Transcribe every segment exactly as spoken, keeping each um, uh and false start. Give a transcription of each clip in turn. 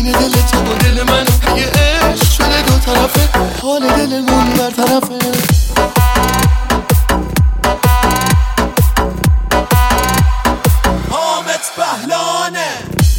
دل تو و دل من یه عشق شده دو طرفه، حال دلمون برطرفه. حامد بهلانه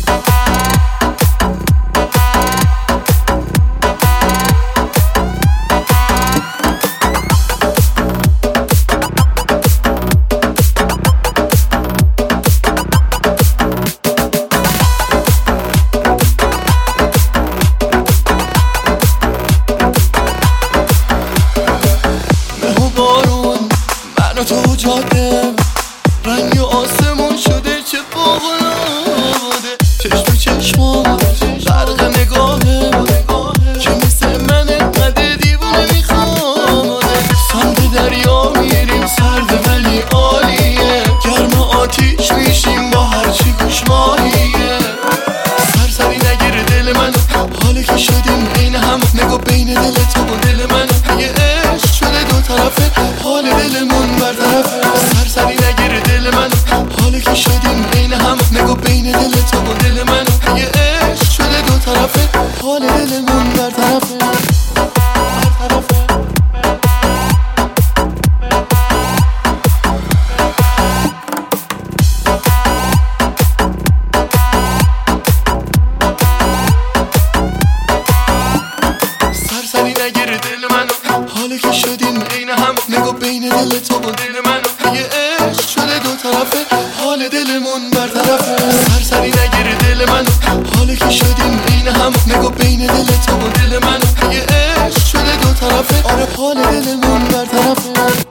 تو جاده رنگ آسمون شده چه فوق‌العاده، چشم چشمام غرق نگاهه که مثل من انقدر دیوونه میخواد. سمت دریا میریم سرد ولی عالیه، گرم آتیش میشیم با هرچی گوش ماهیه. سرسری نگیر دل من حالی که شدیم عین هم، نگو بین دل تو و دل من یه عشق شده دو طرفه، حال دلمون برطرفه. سرسری نگیر دل من حالی که شدیم عین هم، نگو بین دل تو و دل من یه عشق شده دو طرفه، حال دلمون برطرفه برطرفه. سرسری نگیر دل من حالی که شدیم عین هم، نگو بین دل تو و دل من یه عشق شده دو طرفه، حال دلمون برطرفه. سرسری نگیر دل من حالی که شدیم عین هم، نگو بین دل تو و دل من یه عشق شده دو طرفه، آره حال دلمون برطرفه.